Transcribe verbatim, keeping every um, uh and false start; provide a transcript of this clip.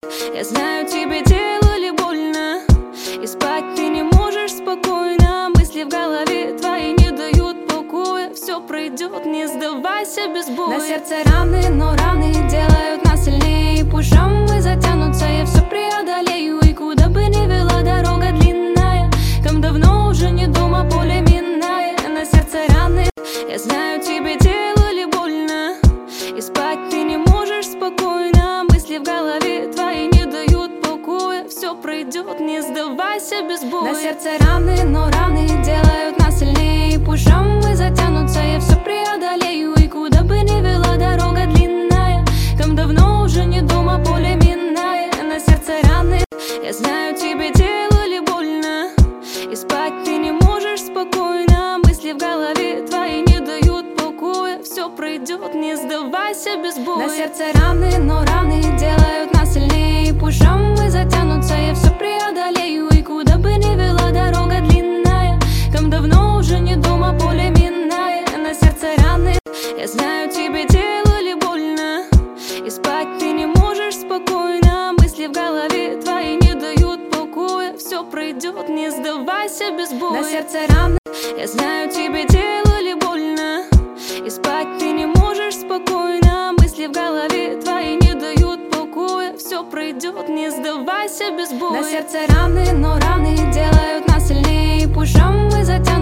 Я знаю, тебе делали больно, и спать ты не можешь спокойно. Мысли в голове твои не дают покоя. Все пройдет, не сдавайся без боя. На сердце раны, но раны делают нас сильнее. Пусть шрамы затянутся, я все преодолею. И куда бы ни вела дорога длинная, там давно уже не дома, поле минная. На сердце раны. Я знаю, тебе делали больно, и спать ты не можешь спокойно. Мысли в голове твои не дают покоя. Все пройдет, не сдавайся без боя. На сердце раны, но раны делают нас сильнее. Пусть шрамы затянутся, я все преодолею. И куда бы ни вела дорога длинная, там давно уже не дома, поле минная. На сердце раны. Я знаю, тебе делали больно, и спать ты не можешь спокойно. Мысли в голове твои не дают покоя. Все пройдет, не сдавайся без боя. На сердце раны, но раны делают нас сильнее. Пусть шрамы затянутся, я все преодолею. И куда бы ни вела дорога длинная, там давно уже не дома, поле минная. На сердце раны. Я знаю, тебе делали больно, и спать ты не можешь спокойно. Мысли в голове твои не дают покоя. Все пройдет, не сдавайся без боя. На сердце раны. Я знаю, тебе делали больно, и спать ты не можешь спокойно. Мысли в голове твои не дают покоя. Все пройдет, не сдавайся без боя. На сердце раны, но раны делают нас сильнее. Пусть шрамы затянутся.